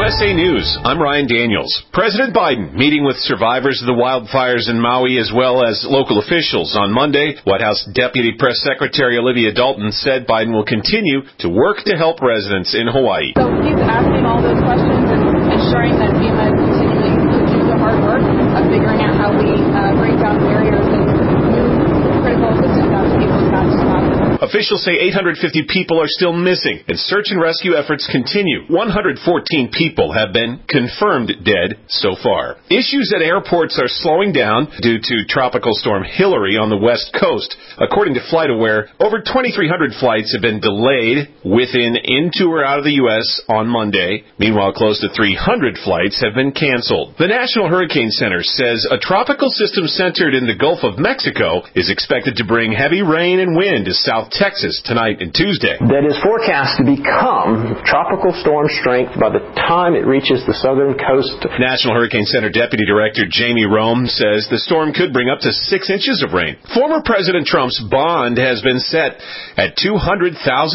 USA News, I'm Ryan Daniels. President Biden meeting with survivors of the wildfires in Maui as well as local officials on Monday. White House Deputy Press Secretary Olivia Dalton said Biden will continue to work to help residents in Hawaii. So he's asking all those questions and ensuring that FEMA is continuing to do the hard work of figuring out how we break down barriers and move critical assistance out to people as fast as possible. Officials say 850 people are still missing, and search and rescue efforts continue. 114 people have been confirmed dead so far. Issues at airports are slowing down due to Tropical Storm Hillary on the West Coast. According to FlightAware, over 2,300 flights have been delayed within, into, or out of the U.S. on Monday. Meanwhile, close to 300 flights have been canceled. The National Hurricane Center says a tropical system centered in the Gulf of Mexico is expected to bring heavy rain and wind to South Texas tonight and Tuesday. That is forecast to become tropical storm strength by the time it reaches the southern coast. National Hurricane Center Deputy Director Jamie Rome says the storm could bring up to 6 inches of rain. Former President Trump's bond has been set at $200,000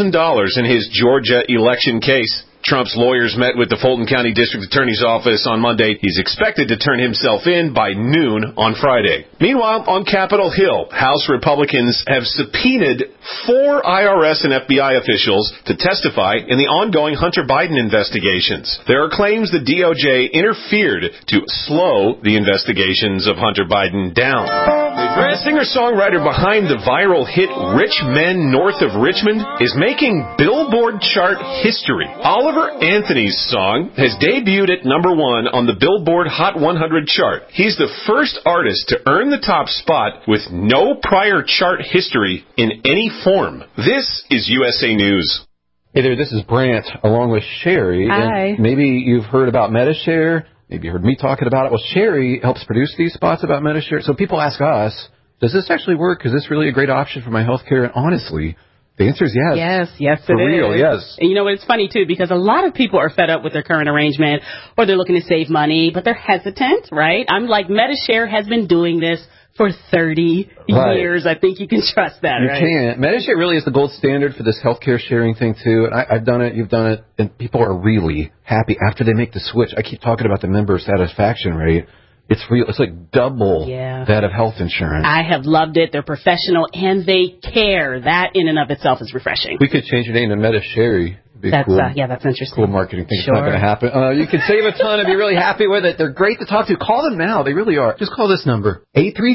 in his Georgia election case. Trump's lawyers met with the Fulton County District Attorney's Office on Monday. He's expected to turn himself in by noon on Friday. Meanwhile, on Capitol Hill, House Republicans have subpoenaed 4 IRS and FBI officials to testify in the ongoing Hunter Biden investigations. There are claims the DOJ interfered to slow the investigations of Hunter Biden down. The singer-songwriter behind the viral hit Rich Men North of Richmond is making Billboard chart history. Oliver Anthony's song has debuted at #1 on the Billboard Hot 100 chart. He's the first artist to earn the top spot with no prior chart history in any form. This is USA News. Hey there, this is Brant along with Sherry. Hi. And maybe you've heard about Medi-Share. Maybe you heard me talking about it. Well, Sherry helps produce these spots about Medi-Share. So people ask us, does this actually work? Is this really a great option for my health care? And honestly, the answer is yes. Yes, For it real, is. yes. And you know what? It's funny, too, because a lot of people are fed up with their current arrangement or they're looking to save money, but they're hesitant, right? I'm like, Medi-Share has been doing this for 30 years. I think you can trust that, right? You can. Medi-Share really is the gold standard for this healthcare sharing thing, too. And I've done it, you've done it, and people are really happy after they make the switch. I keep talking about the member satisfaction rate. It's real. It's like double that of health insurance. I have loved it. They're professional, and they care. That in and of itself is refreshing. We could change your name to Medi-Share. That's cool. that's interesting. Cool marketing thing. Sure. It's not going to happen. You can save a ton and be really happy with it. They're great to talk to. Call them now. They really are. Just call this number,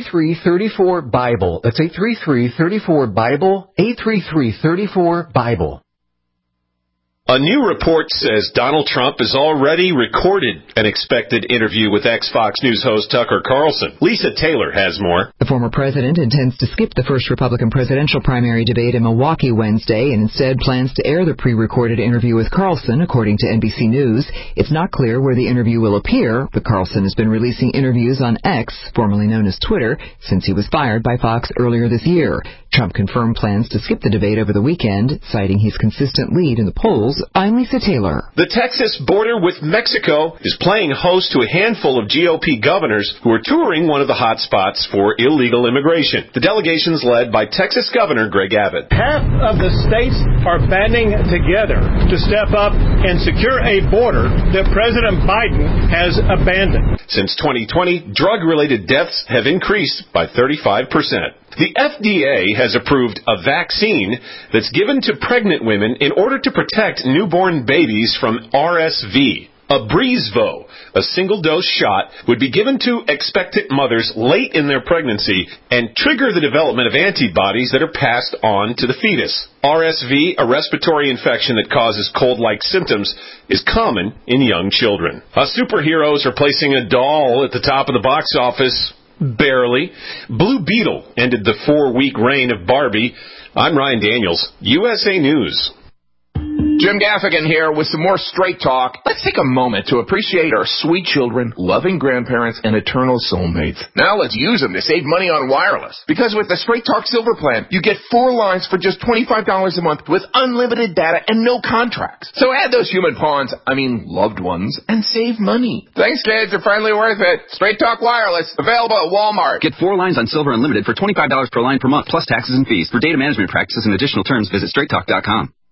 833-34-BIBLE. That's 833-34-BIBLE, 833-34-BIBLE. A new report says Donald Trump has already recorded an expected interview with ex-Fox News host Tucker Carlson. Lisa Taylor has more. The former president intends to skip the first Republican presidential primary debate in Milwaukee Wednesday and instead plans to air the pre-recorded interview with Carlson, according to NBC News. It's not clear where the interview will appear, but Carlson has been releasing interviews on X, formerly known as Twitter, since he was fired by Fox earlier this year. Trump confirmed plans to skip the debate over the weekend, citing his consistent lead in the polls. I'm Lisa Taylor. The Texas border with Mexico is playing host to a handful of GOP governors who are touring one of the hot spots for illegal immigration. The delegation's led by Texas Governor Greg Abbott. Half of the states are banding together to step up and secure a border that President Biden has abandoned. Since 2020, drug-related deaths have increased by 35%. The FDA has approved a vaccine that's given to pregnant women in order to protect newborn babies from RSV. Abrezvo, a single-dose shot, would be given to expectant mothers late in their pregnancy and trigger the development of antibodies that are passed on to the fetus. RSV, a respiratory infection that causes cold-like symptoms, is common in young children. Superheroes are placing a doll at the top of the box office. Barely. Blue Beetle ended the 4-week reign of Barbie. I'm Ryan Daniels, USA News. Jim Gaffigan here with some more Straight Talk. Let's take a moment to appreciate our sweet children, loving grandparents, and eternal soulmates. Now let's use them to save money on wireless. Because with the Straight Talk Silver Plan, you get 4 lines for just $25 a month with unlimited data and no contracts. So add those human pawns, loved ones, and save money. Thanks, kids. They're finally worth it. Straight Talk Wireless, available at Walmart. Get 4 lines on Silver Unlimited for $25 per line per month, plus taxes and fees. For data management practices and additional terms, visit straighttalk.com.